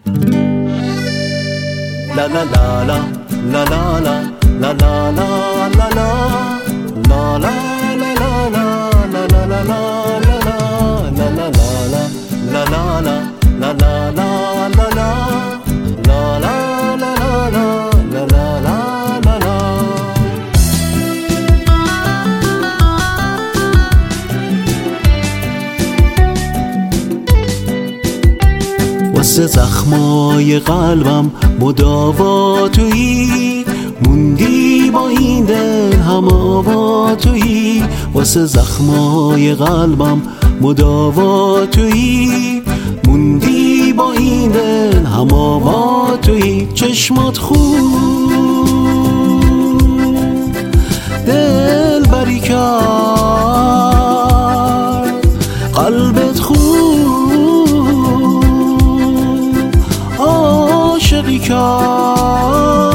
La la la la la la la la la la la la la la la la la la la واسه زخمای قلبم مداوا تویی، موندی با این دل هم آوا تویی. واسه زخمای قلبم مداوا تویی، موندی با این دل هم آوا تویی. چشمات خوب دل بری کرد، قلبت خوب عاشقی کرد.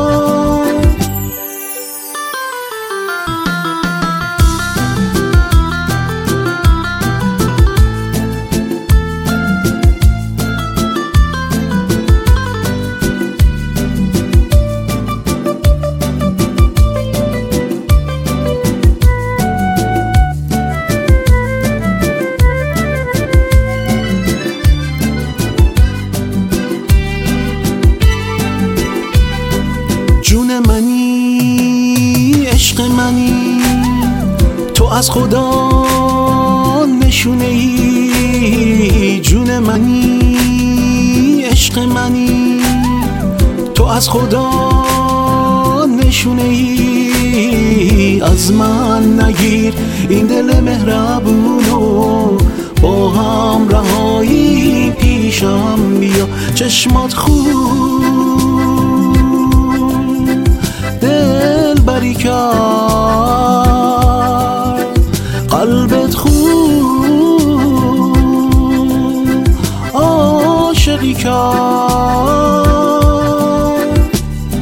جون منی، عشق منی، تو از خدا نشونه ای. جون منی، عشق منی، تو از خدا نشونه ای. از من نگیر این دل مهربونو، با هم رهایی پیشم بیا. چشمات خوب دل بری کرد، قلبت خوب عاشقی کرد.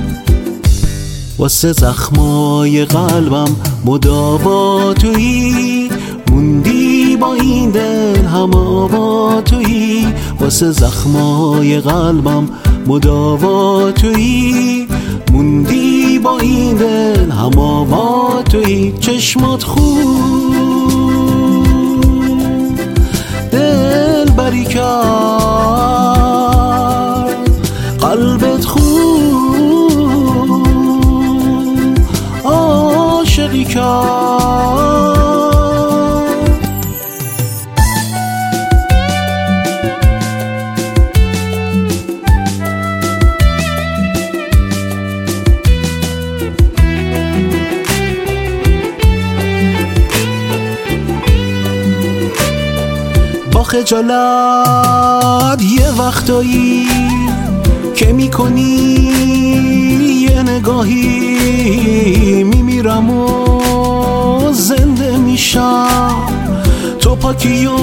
واسه زخمای قلبم مداوا تویی، موندی با این دل هم آوا تویی. واسه زخمای قلبم مداوا تویی، موندی با این دل هم آوا تویی. چشمات خوب دل بری کرد، قلبت خوب عاشقی کرد. با خجالت یه وقتایی که میکنی یه نگاهی، میمیرم و زنده میشم. تو پاکی و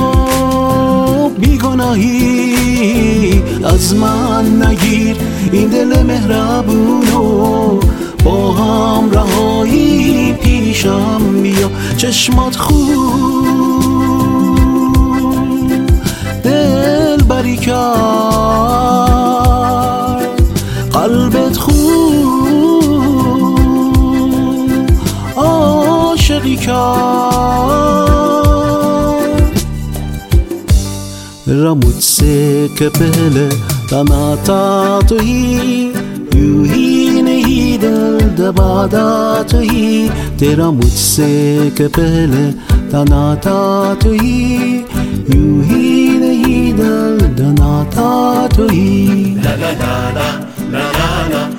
بیگناهی، از من نگیر این دل مهربونو، با هم رهایی پیشم بیا. چشمات خوب دل بری کرد، قلبت خوب عاشقی کرد. Ramutse kapele tanata tohi, yuhi nahi dil dabada tohi. Tera mujhse kapele tanata tohi, yuhi nahi dil danata tohi. La la la la la la la.